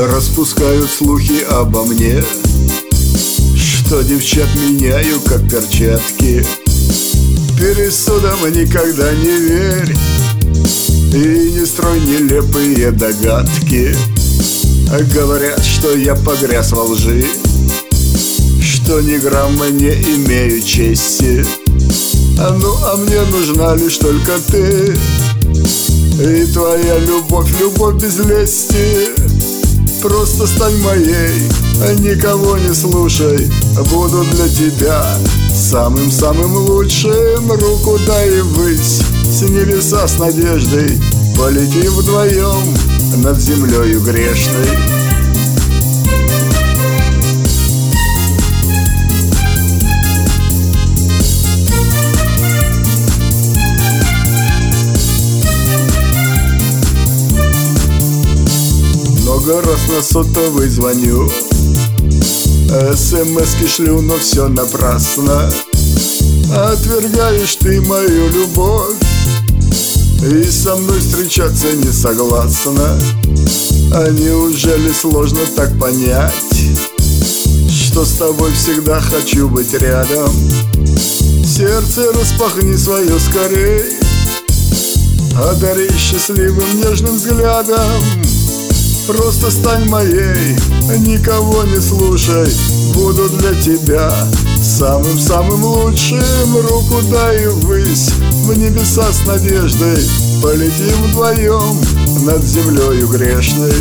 Распускают слухи обо мне, что девчат меняю как перчатки. Пересудам никогда не верь и не строй нелепые догадки. Говорят, что я погряз во лжи, что ни грамма не имею чести. Ну, а мне нужна лишь только ты и твоя любовь, любовь без лести. Просто стань моей, никого не слушай, буду для тебя самым-самым лучшим. Руку дай ввысь, с небеса с надеждой полетим вдвоем над землею грешной. Много раз на сотовый звоню, СМСки шлю, но все напрасно. Отвергаешь ты мою любовь и со мной встречаться не согласна. А неужели сложно так понять, что с тобой всегда хочу быть рядом? Сердце распахни свое скорей, одари счастливым нежным взглядом. Просто стань моей, никого не слушай, буду для тебя самым-самым лучшим. Руку дай ввысь, в небеса с надеждой полетим вдвоем над землею грешной.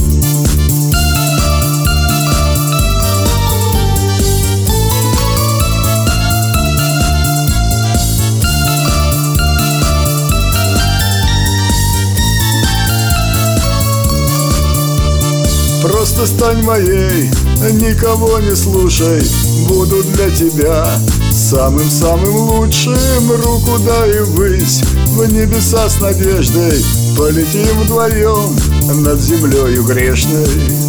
Просто стань моей, никого не слушай, буду для тебя самым-самым лучшим. Руку дай ввысь, в небеса с надеждой полетим вдвоем над землею грешной.